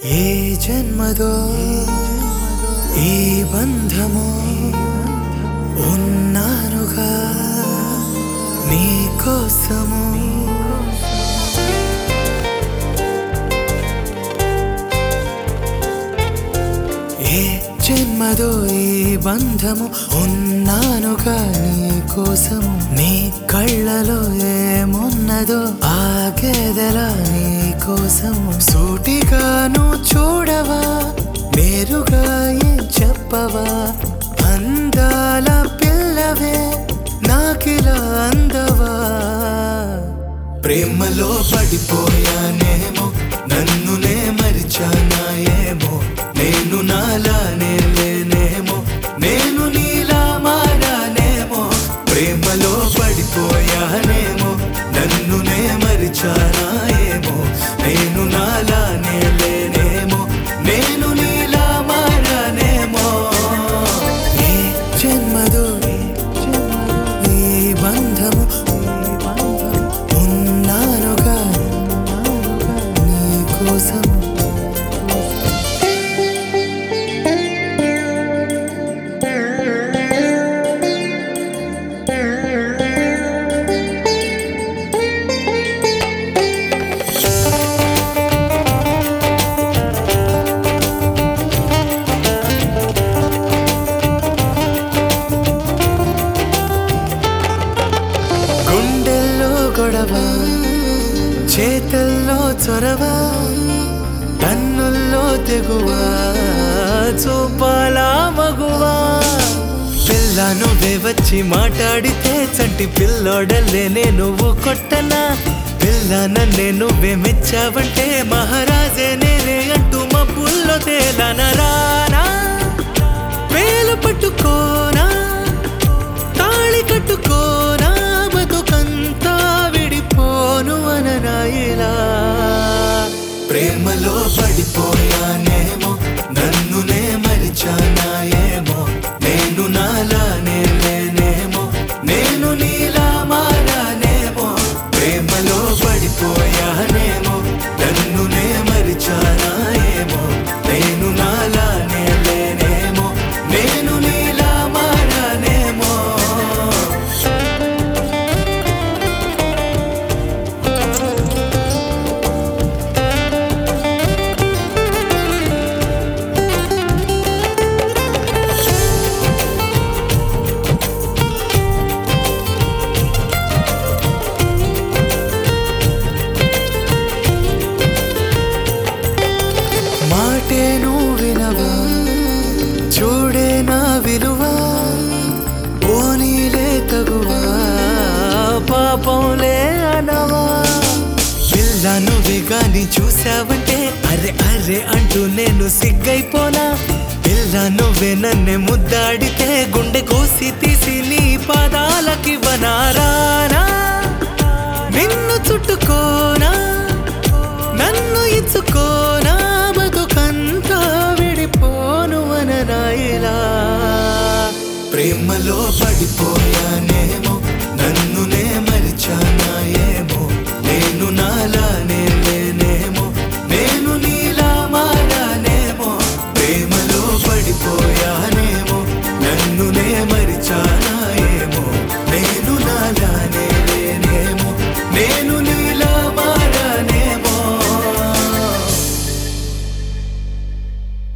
ఏ జన్మదో ఈ బంధమో ఉన్నానుగా నీ కోసము. ఏ జన్మదో ఈ బంధము ఉన్నానుగా నీ కోసము. నీ కళ్ళలో ఏమున్నదో ఆగేదెలా నీ కోసము. సూటిగాను చూడవా, నేరుగా ఏం చెప్పవా, అందాల పిల్లవే నాకిలా అందవా. ప్రేమలో పడిపోయానేమో, నన్నునే మరిచానా ఏమో, నేను నాలానే లేనేమో, నేను నీలా మారానేమో. ప్రేమలో పడిపోయానేమో, నన్నునే మరిచానా ఏమో, నేను నాలానే లేనేమో, నేను నీలా మారానేమో. ఏ జన్మదో ఈ బంధము ఉన్నానుగా నీ కోసము. గుండెల్లో గొడవ, చేతల్లో చొరవ, కన్నుల్లో తెగువ, చూపాలా మగువా. పిల్ల నువ్వే వచ్చి మాట్లాడితే చంటి పిల్లోడలేనే నువ్వు కొట్టనా. పిల్ల నన్నే నువ్వే మెచ్చావంటే మహారాజే నేనే అంటూ మబ్బుల్లో తేలనరానా. వేలు పట్టుకోనా, తాళి కట్టుకోనా, బతుకంతా విడిపోను అనరాయిలా. ప్రేమలో పడిపోయానేమో, నన్నునే మరిచానా ఏమో, నేను నాలానే లేనేమో, నేను నీలా మారానేమో. ప్రేమలో పడిపోయానేమో, నన్నునే మరిచానా ఏమో, నేను నాలానే లేనేమో, నేను నీలా మారానేమో. మాటే నువ్వు వినవా, చూడే నా విలువ, పోనీలే తగువా, పాపంలే అనవా. పిల్ల నువ్వే గాని చూసావంటే అరే అరే అంటూ నేను సిగ్గైపోనా. పిల్ల నువ్వే నన్నే ముద్దాడితే గుండె కోసి తీసి నీ పాదాలకి వనారానా. నిన్ను చుట్టుకోనా, నన్ను ఇచ్చుకోనా, బతుకంతా విడిపోను అనరాయిలా. ప్రేమలో పడిపో